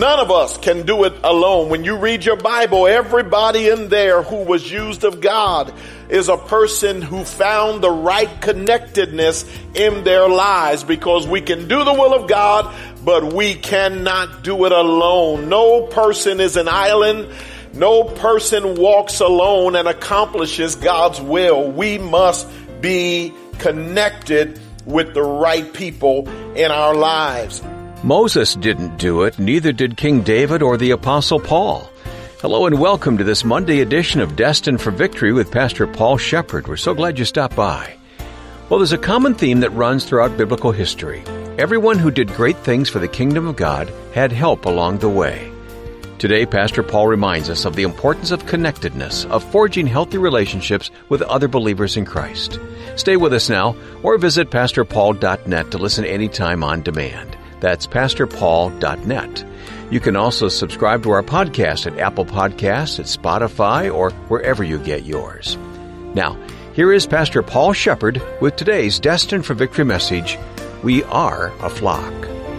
None of us can do it alone. When you read your Bible, everybody in there who was used of God is a person who found the right connectedness in their lives, because we can do the will of God, but we cannot do it alone. No person is an island. No person walks alone and accomplishes God's will. We must be connected with the right people in our lives. Moses didn't do it, neither did King David or the Apostle Paul. Hello and welcome to this Monday edition of Destined for Victory with Pastor Paul Shepherd. We're so glad you stopped by. Well, there's a common theme that runs throughout biblical history. Everyone who did great things for the kingdom of God had help along the way. Today, Pastor Paul reminds us of the importance of connectedness, of forging healthy relationships with other believers in Christ. Stay with us now, or visit pastorpaul.net to listen anytime on demand. That's pastorpaul.net. You can also subscribe to our podcast at Apple Podcasts, at Spotify, or wherever you get yours. Now, here is Pastor Paul Shepherd with today's Destined for Victory message, We Are a Flock.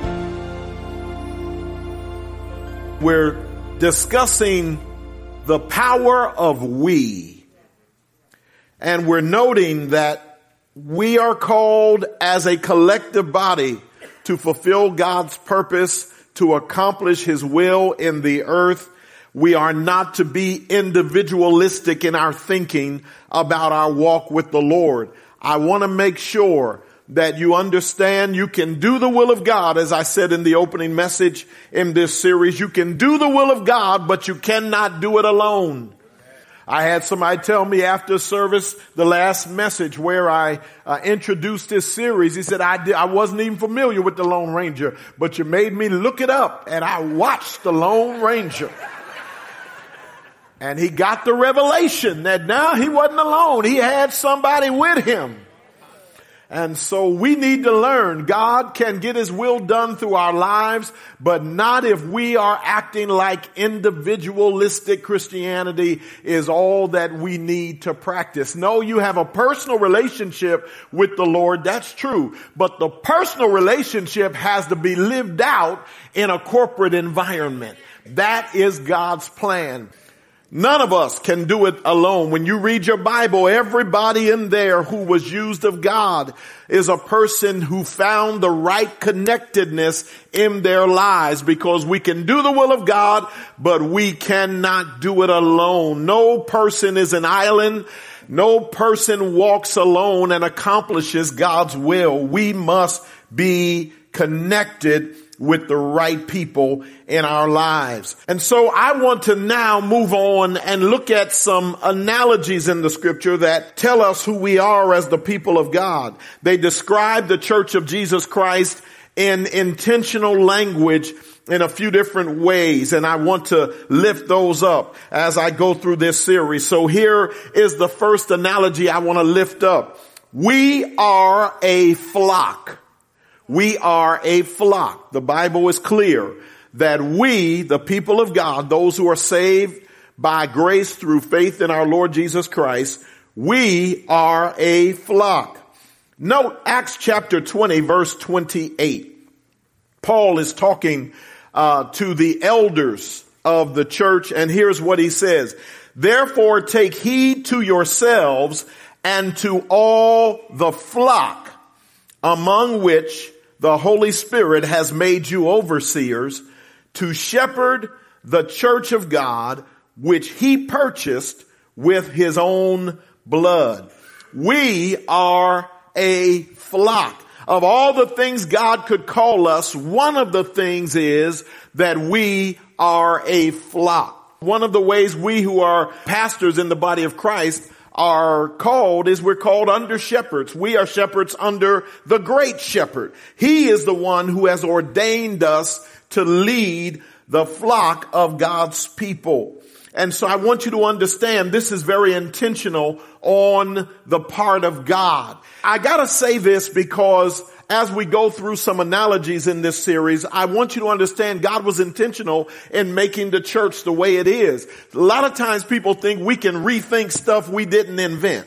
We're discussing the power of we. And we're noting that we are called as a collective body to fulfill God's purpose, to accomplish His will in the earth. We are not to be individualistic in our thinking about our walk with the Lord. I want to make sure that you understand you can do the will of God. As I said in the opening message in this series, you can do the will of God, but you cannot do it alone. I had somebody tell me after service, the last message where I introduced this series, he said, I wasn't even familiar with the Lone Ranger, but you made me look it up, and I watched the Lone Ranger. And he got the revelation that now he wasn't alone. He had somebody with him. And so we need to learn God can get His will done through our lives, but not if we are acting like individualistic Christianity is all that we need to practice. No, you have a personal relationship with the Lord. That's true. But the personal relationship has to be lived out in a corporate environment. That is God's plan. None of us can do it alone. When you read your Bible, everybody in there who was used of God is a person who found the right connectedness in their lives, because we can do the will of God, but we cannot do it alone. No person is an island. No person walks alone and accomplishes God's will. We must be connected with the right people in our lives. And so I want to now move on and look at some analogies in the scripture that tell us who we are as the people of God. They describe the Church of Jesus Christ in intentional language in a few different ways, and I want to lift those up as I go through this series. So here is the first analogy I want to lift up. We are a flock. We are a flock. The Bible is clear that we, the people of God, those who are saved by grace through faith in our Lord Jesus Christ, we are a flock. Note Acts chapter 20, verse 28. Paul is talking to the elders of the church, and here's what he says. Therefore take heed to yourselves and to all the flock among which the Holy Spirit has made you overseers to shepherd the church of God, which He purchased with His own blood. We are a flock. Of all the things God could call us, one of the things is that we are a flock. One of the ways we who are pastors in the body of Christ are called is we're called under shepherds. We are shepherds under the great shepherd. He is the one who has ordained us to lead the flock of God's people. And so I want you to understand this is very intentional on the part of God. I gotta say this because as we go through some analogies in this series, I want you to understand God was intentional in making the church the way it is. A lot of times people think we can rethink stuff we didn't invent.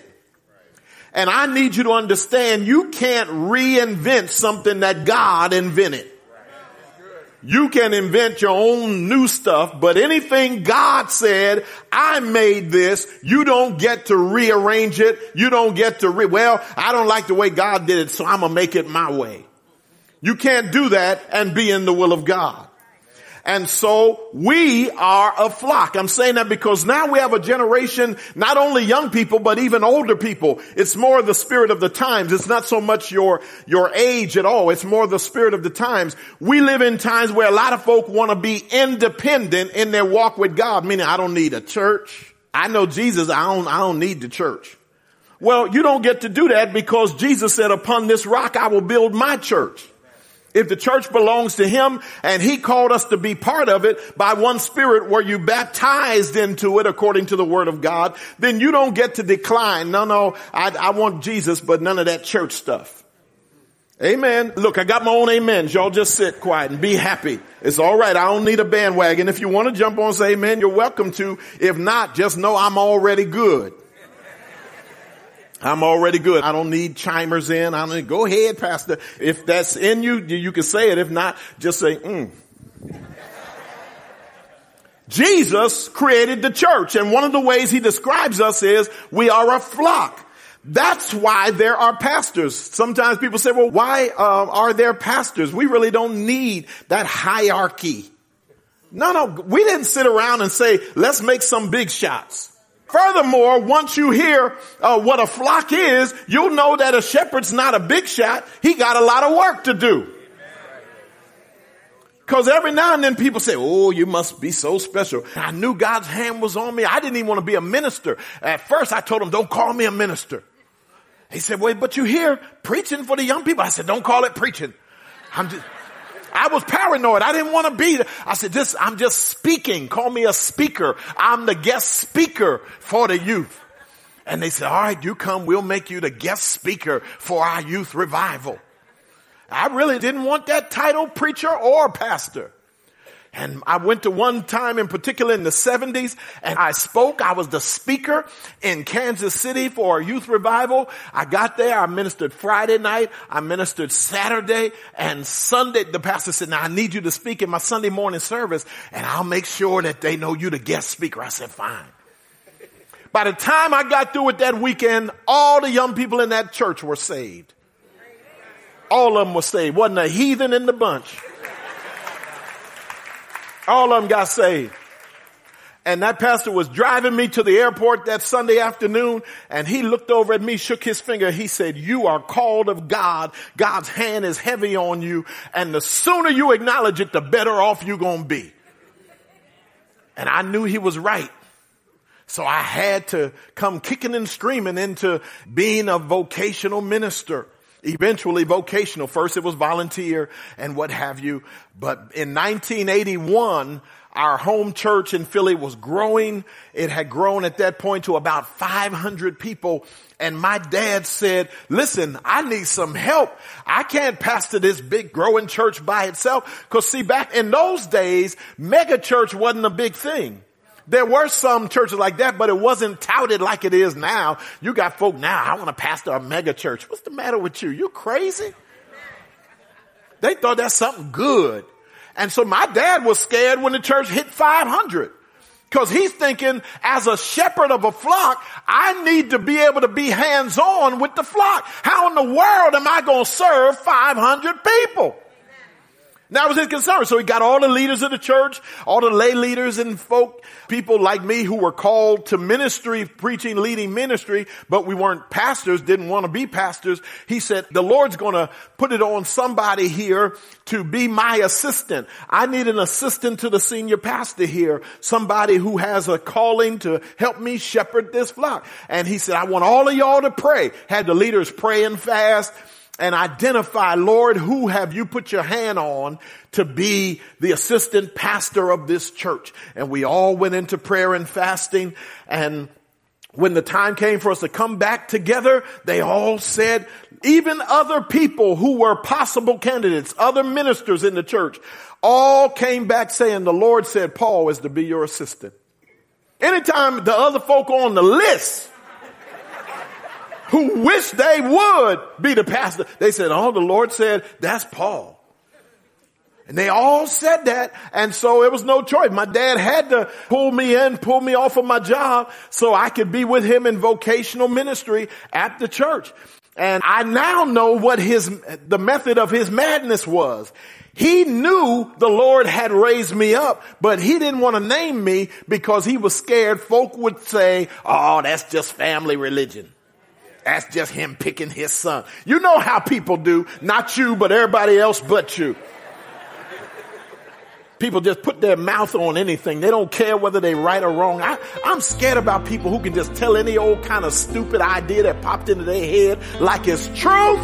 And I need you to understand you can't reinvent something that God invented. You can invent your own new stuff, but anything God said, I made this, you don't get to rearrange it. You don't get to well, I don't like the way God did it, so I'm going to make it my way. You can't do that and be in the will of God. And so we are a flock. I'm saying that because now we have a generation, not only young people, but even older people. It's more the spirit of the times. It's not so much your age at all. It's more the spirit of the times. We live in times where a lot of folk want to be independent in their walk with God, meaning I don't need a church. I know Jesus. I don't need the church. Well, you don't get to do that because Jesus said, upon this rock, I will build my church. If the church belongs to him and he called us to be part of it by one spirit where you baptized into it according to the word of God, then you don't get to decline. No, I want Jesus, but none of that church stuff. Amen. Look, I got my own amens. Y'all just sit quiet and be happy. It's all right. I don't need a bandwagon. If you want to jump on and say amen, you're welcome to. If not, just know I'm already good. I'm already good. I don't need chimers in. I don't need, go ahead, Pastor. If that's in you, you can say it. If not, just say, Jesus created the church, and one of the ways he describes us is we are a flock. That's why there are pastors. Sometimes people say, well, why are there pastors? We really don't need that hierarchy. No, we didn't sit around and say, let's make some big shots. Furthermore, once you hear what a flock is, you'll know that a shepherd's not a big shot. He got a lot of work to do. Because every now and then people say, oh, you must be so special. I knew God's hand was on me. I didn't even want to be a minister. At first, I told him, don't call me a minister. He said, wait, but you hear preaching for the young people. I said, don't call it preaching. I was paranoid. I didn't want to be there. I said, I'm just speaking. Call me a speaker. I'm the guest speaker for the youth. And they said, all right, you come. We'll make you the guest speaker for our youth revival. I really didn't want that title, preacher or pastor. And I went to one time in particular in the 70s and I spoke. I was the speaker in Kansas City for a youth revival. I got there. I ministered Friday night. I ministered Saturday and Sunday. The pastor said, now I need you to speak in my Sunday morning service and I'll make sure that they know you the guest speaker. I said, fine. By the time I got through with that weekend, all the young people in that church were saved. All of them were saved. Wasn't a heathen in the bunch. All of them got saved. And that pastor was driving me to the airport that Sunday afternoon, and he looked over at me, shook his finger. He said, you are called of God. God's hand is heavy on you, and the sooner you acknowledge it, the better off you're going to be. And I knew he was right. So I had to come kicking and screaming into being a vocational minister. Eventually vocational. First it was volunteer and what have you. But in 1981, our home church in Philly was growing. It had grown at that point to about 500 people. And my dad said, listen, I need some help. I can't pastor this big growing church by itself. Because see, back in those days, mega church wasn't a big thing. There were some churches like that, but it wasn't touted like it is now. You got folk now, I want to pastor a mega church. What's the matter with you? You crazy? They thought that's something good. And so my dad was scared when the church hit 500. Because he's thinking, as a shepherd of a flock, I need to be able to be hands-on with the flock. How in the world am I going to serve 500 people? That was his concern. So he got all the leaders of the church, all the lay leaders and folk, people like me who were called to ministry, preaching, leading ministry, but we weren't pastors, didn't want to be pastors. He said, the Lord's going to put it on somebody here to be my assistant. I need an assistant to the senior pastor here, somebody who has a calling to help me shepherd this flock. And he said, I want all of y'all to pray. Had the leaders pray and fast and identify, Lord, who have you put your hand on to be the assistant pastor of this church? And we all went into prayer and fasting. And when the time came for us to come back together, they all said, even other people who were possible candidates, other ministers in the church, all came back saying, the Lord said Paul is to be your assistant. Anytime the other folk on the list who wish they would be the pastor, they said, oh, the Lord said, that's Paul. And they all said that. And so it was no choice. My dad had to pull me off of my job so I could be with him in vocational ministry at the church. And I now know what the method of his madness was. He knew the Lord had raised me up, but he didn't want to name me because he was scared folk would say, oh, that's just family religion. That's just him picking his son. You know how people do. Not you, but everybody else but you. People just put their mouth on anything. They don't care whether they're right or wrong. I'm scared about people who can just tell any old kind of stupid idea that popped into their head like it's truth.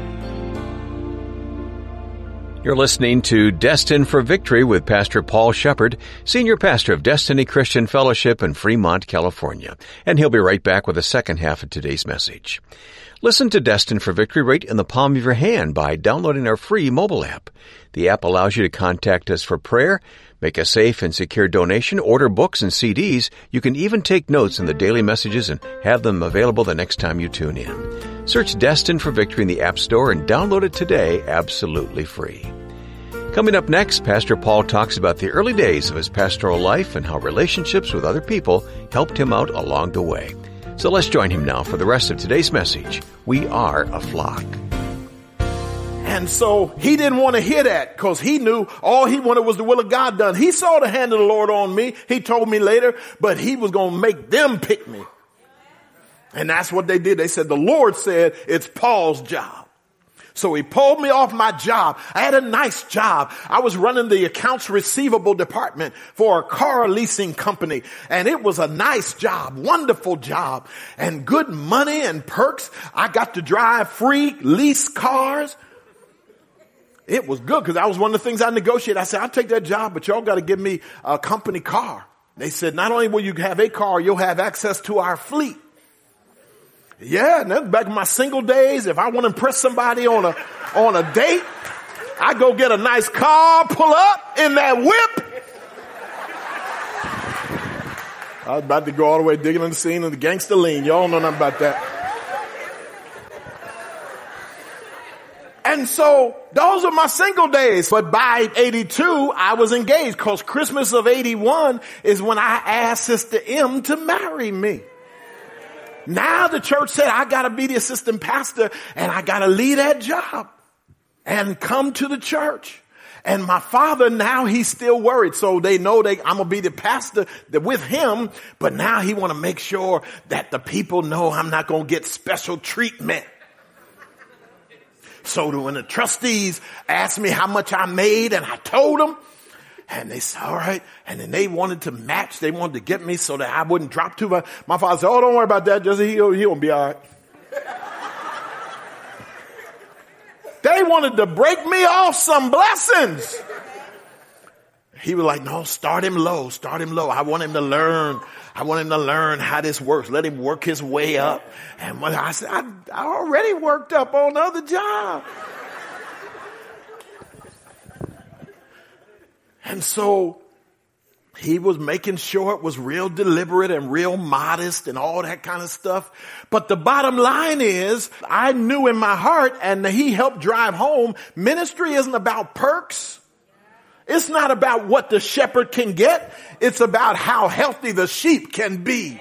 You're listening to Destined for Victory with Pastor Paul Shepard, Senior Pastor of Destiny Christian Fellowship in Fremont, California. And he'll be right back with the second half of today's message. Listen to Destined for Victory right in the palm of your hand by downloading our free mobile app. The app allows you to contact us for prayer, make a safe and secure donation, order books and CDs. You can even take notes in the daily messages and have them available the next time you tune in. Search Destined for Victory in the App Store and download it today absolutely free. Coming up next, Pastor Paul talks about the early days of his pastoral life and how relationships with other people helped him out along the way. So let's join him now for the rest of today's message. We are a flock. And so he didn't want to hear that because he knew all he wanted was the will of God done. He saw the hand of the Lord on me. He told me later, but he was going to make them pick me. And that's what they did. They said, the Lord said it's Paul's job. So he pulled me off my job. I had a nice job. I was running the accounts receivable department for a car leasing company. And it was a nice job, wonderful job, and good money and perks. I got to drive free lease cars. It was good because that was one of the things I negotiated. I said, I'll take that job, but y'all got to give me a company car. They said, not only will you have a car, you'll have access to our fleet. Yeah, and that's back in my single days. If I want to impress somebody on a date, I go get a nice car, pull up in that whip. I was about to go all the way digging in the scene of the gangster lean. Y'all know nothing about that. And so those are my single days. But by 82, I was engaged because Christmas of 81 is when I asked Sister M to marry me. Now the church said I got to be the assistant pastor and I got to leave that job and come to the church. And my father, now he's still worried. So they know I'm going to be the pastor with him. But now he want to make sure that the people know I'm not going to get special treatment. So when the trustees asked me how much I made and I told them, and they said, all right. And then they wanted to match. They wanted to get me so that I wouldn't drop too much. My father said, oh, don't worry about that. Just he'll be all right. They wanted to break me off some blessings. He was like, no, start him low. Start him low. I want him to learn. I want him to learn how this works. Let him work his way up. And when I said, I already worked up on the other job. And so he was making sure it was real deliberate and real modest and all that kind of stuff. But the bottom line is I knew in my heart, and he helped drive home, ministry isn't about perks. It's not about what the shepherd can get. It's about how healthy the sheep can be.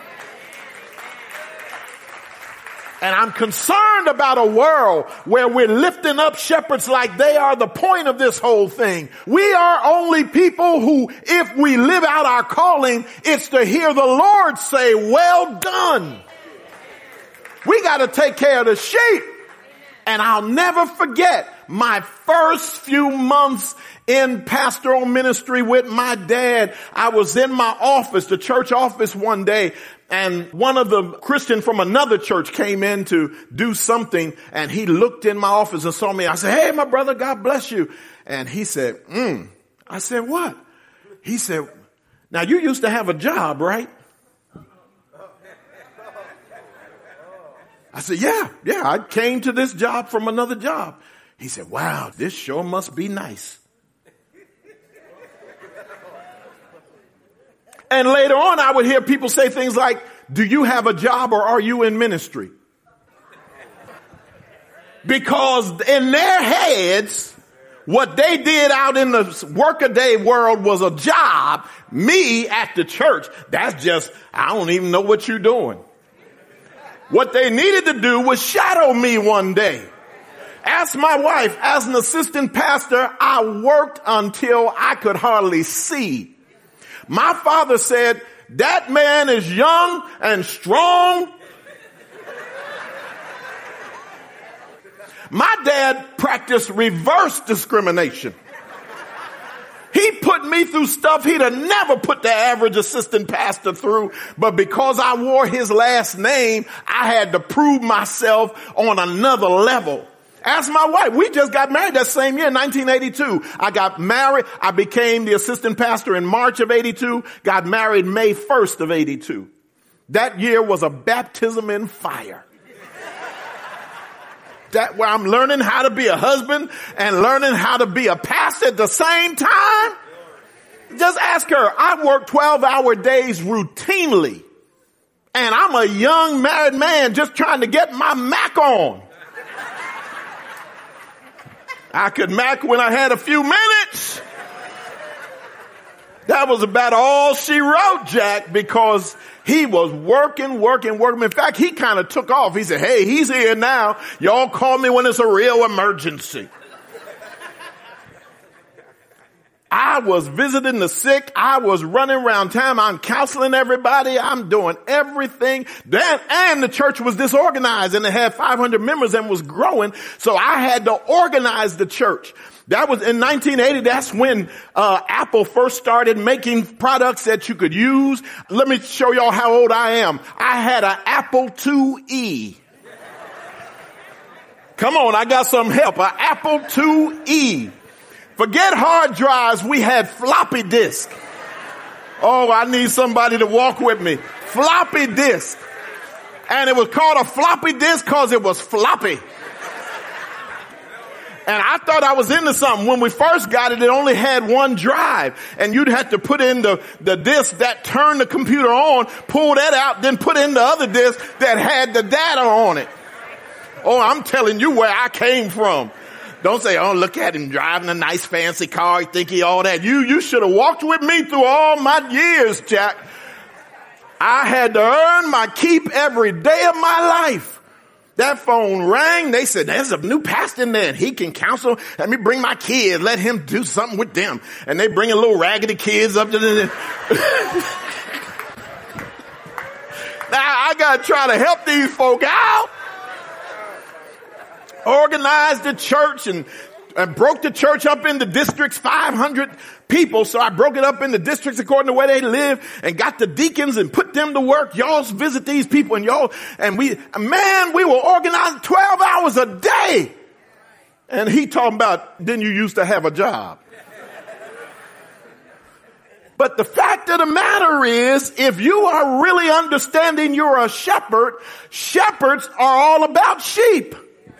And I'm concerned about a world where we're lifting up shepherds like they are the point of this whole thing. We are only people who, if we live out our calling, it's to hear the Lord say, well done. We got to take care of the sheep. And I'll never forget my first few months in pastoral ministry with my dad. I was in my office, the church office one day, and one of the Christians from another church came in to do something, and he looked in my office and saw me. I said, hey, my brother, God bless you. And he said, I said, what? He said, now you used to have a job, right? I said, yeah, I came to this job from another job. He said, wow, this sure must be nice. And later on, I would hear people say things like, do you have a job or are you in ministry? Because in their heads, What they did out in the workaday world was a job. Me at the church, that's just, I don't even know what you're doing. What they needed to do was shadow me one day. Ask my wife, as an assistant pastor, I worked until I could hardly see. My father said, that man is young and strong. My dad practiced reverse discrimination. He put me through stuff he'd have never put the average assistant pastor through, but because I wore his last name, I had to prove myself on another level. Ask my wife. We just got married that same year, 1982. I got married. I became the assistant pastor in March of 82, got married May 1st of 82. That year was a baptism in fire. That where I'm learning how to be a husband and learning how to be a pastor at the same time. Just ask her. I work 12-hour days routinely. And I'm a young married man just trying to get my Mac on. I could Mac when I had a few minutes. That was about all she wrote, Jack, because he was working. In fact, he kind of took off. He said, hey, he's here now. Y'all call me when it's a real emergency. I was visiting the sick. I was running around town. I'm counseling everybody. I'm doing everything. And the church was disorganized and it had 500 members and was growing. So I had to organize the church. That was in 1980. That's when Apple first started making products that you could use. Let me show y'all how old I am. I had an Apple IIe. Come on, I got some help. An Apple IIe. Forget hard drives. We had floppy disk. Oh, I need somebody to walk with me. Floppy disk. And it was called a floppy disk because it was floppy. And I thought I was into something. When we first got it, it only had one drive. And you'd have to put in the disk that turned the computer on, pull that out, then put in the other disk that had the data on it. Oh, I'm telling you where I came from. Don't say, oh, look at him driving a nice fancy car. You think he all that. You should have walked with me through all my years, Jack. I had to earn my keep every day of my life. That phone rang. They said, there's a new pastor in there and he can counsel. Let me bring my kids. Let him do something with them. And they bring a little raggedy kids up to the... Now I got to try to help these folk out. Organized the church and broke the church up into districts, 500 people. So I broke it up into districts according to where they live and got the deacons and put them to work. Y'all visit these people and we were organized 12 hours a day. And he talking about, then you used to have a job. But the fact of the matter is, if you are really understanding you're a shepherd, shepherds are all about sheep.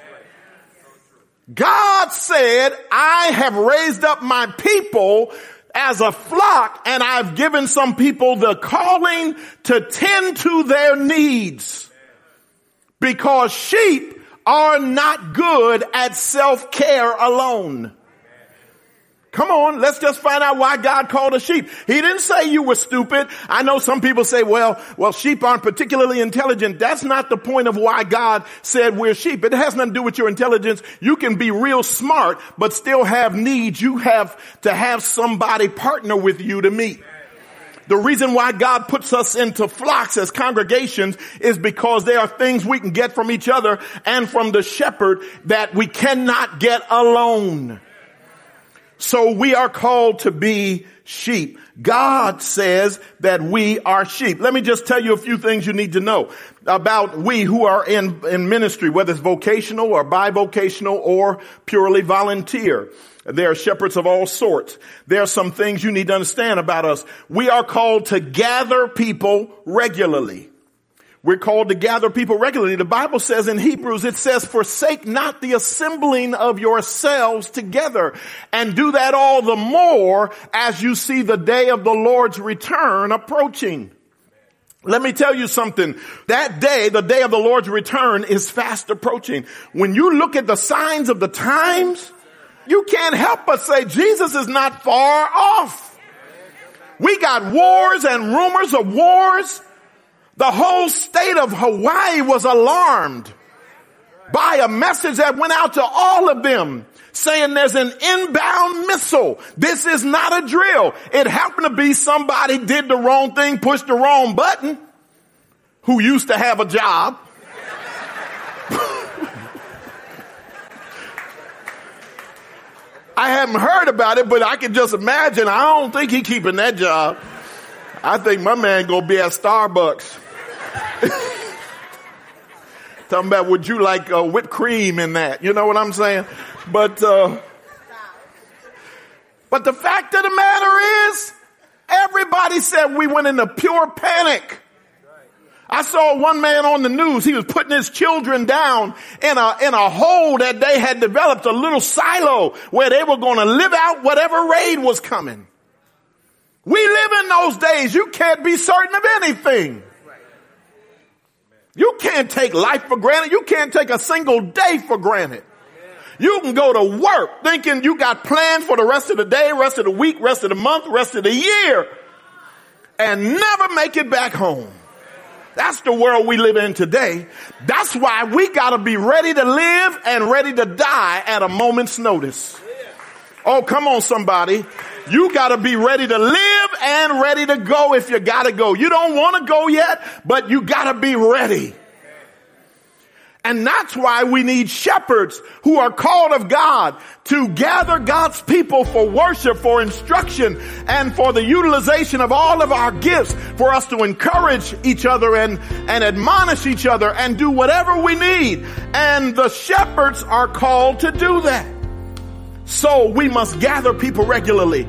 God said, I have raised up my people as a flock, and I've given some people the calling to tend to their needs. Because sheep are not good at self-care alone. Come on, let's just find out why God called us sheep. He didn't say you were stupid. I know some people say, well, sheep aren't particularly intelligent. That's not the point of why God said we're sheep. It has nothing to do with your intelligence. You can be real smart, but still have needs. You have to have somebody partner with you to meet. The reason why God puts us into flocks as congregations is because there are things we can get from each other and from the shepherd that we cannot get alone. So we are called to be sheep. God says that we are sheep. Let me just tell you a few things you need to know about we who are in ministry, whether it's vocational or bivocational or purely volunteer. There are shepherds of all sorts. There are some things you need to understand about us. We are called to gather people regularly. We're called to gather people regularly. The Bible says in Hebrews, it says, forsake not the assembling of yourselves together, and do that all the more as you see the day of the Lord's return approaching. Let me tell you something. That day, the day of the Lord's return, is fast approaching. When you look at the signs of the times, You can't help but say Jesus is not far off. We got wars and rumors of wars. The whole state of Hawaii was alarmed by a message that went out to all of them saying there's an inbound missile. This is not a drill. It happened to be somebody did the wrong thing, pushed the wrong button, who used to have a job. I haven't heard about it, but I can just imagine. I don't think he's keeping that job. I think my man gonna be at Starbucks. Talking about, would you like whipped cream in that? You know what I'm saying? But the fact of the matter is, everybody said we went into pure panic. I saw one man on the news. He was putting his children down in a hole that they had developed, a little silo where they were going to live out whatever raid was coming. We live in those days. You can't be certain of anything. You can't take life for granted. You can't take a single day for granted. You can go to work thinking you got plans for the rest of the day, rest of the week, rest of the month, rest of the year, and never make it back home. That's the world we live in today. That's why we got to be ready to live and ready to die at a moment's notice. Oh, come on, somebody. You got to be ready to live and ready to go if you got to go. You don't want to go yet, but you got to be ready. And that's why we need shepherds who are called of God to gather God's people for worship, for instruction, and for the utilization of all of our gifts, for us to encourage each other and admonish each other and do whatever we need. And the shepherds are called to do that. So we must gather people regularly.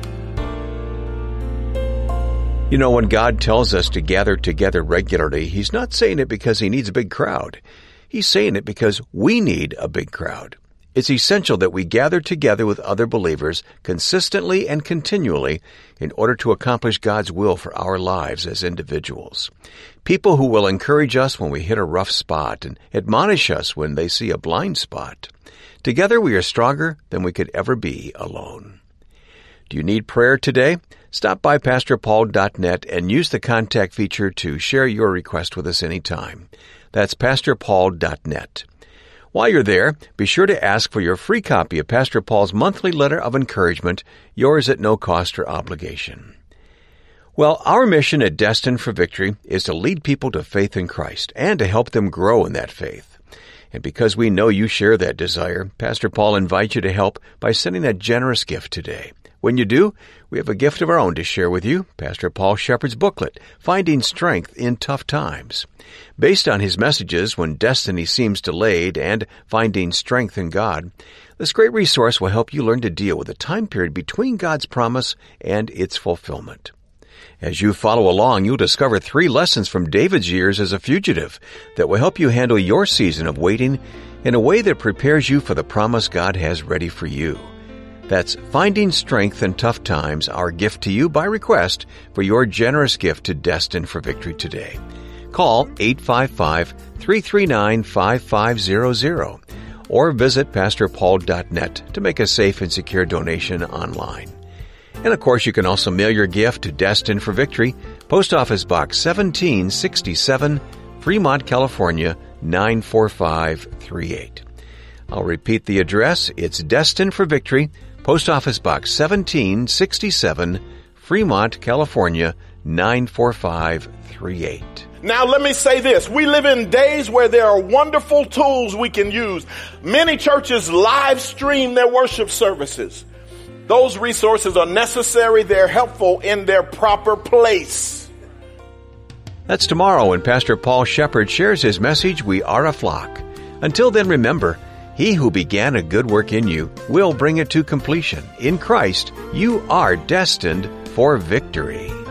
You know, when God tells us to gather together regularly, He's not saying it because He needs a big crowd. He's saying it because we need a big crowd. It's essential that we gather together with other believers consistently and continually in order to accomplish God's will for our lives as individuals. People who will encourage us when we hit a rough spot and admonish us when they see a blind spot. Together we are stronger than we could ever be alone. Do you need prayer today? Stop by PastorPaul.net and use the contact feature to share your request with us anytime. That's PastorPaul.net. While you're there, be sure to ask for your free copy of Pastor Paul's monthly letter of encouragement, yours at no cost or obligation. Well, our mission at Destined for Victory is to lead people to faith in Christ and to help them grow in that faith. And because we know you share that desire, Pastor Paul invites you to help by sending a generous gift today. When you do, we have a gift of our own to share with you, Pastor Paul Shepard's booklet, Finding Strength in Tough Times. Based on his messages, When Destiny Seems Delayed and Finding Strength in God, this great resource will help you learn to deal with the time period between God's promise and its fulfillment. As you follow along, you'll discover 3 lessons from David's years as a fugitive that will help you handle your season of waiting in a way that prepares you for the promise God has ready for you. That's Finding Strength in Tough Times, our gift to you by request for your generous gift to Destined for Victory today. Call 855-339-5500 or visit PastorPaul.net to make a safe and secure donation online. And of course, you can also mail your gift to Destined for Victory, Post Office Box 1767, Fremont, California, 94538. I'll repeat the address. It's Destined for Victory, Post Office Box 1767, Fremont, California, 94538. Now let me say this. We live in days where there are wonderful tools we can use. Many churches live stream their worship services. Those resources are necessary. They're helpful in their proper place. That's tomorrow when Pastor Paul Shepard shares his message, We Are a Flock. Until then, remember, He who began a good work in you will bring it to completion. In Christ, you are destined for victory.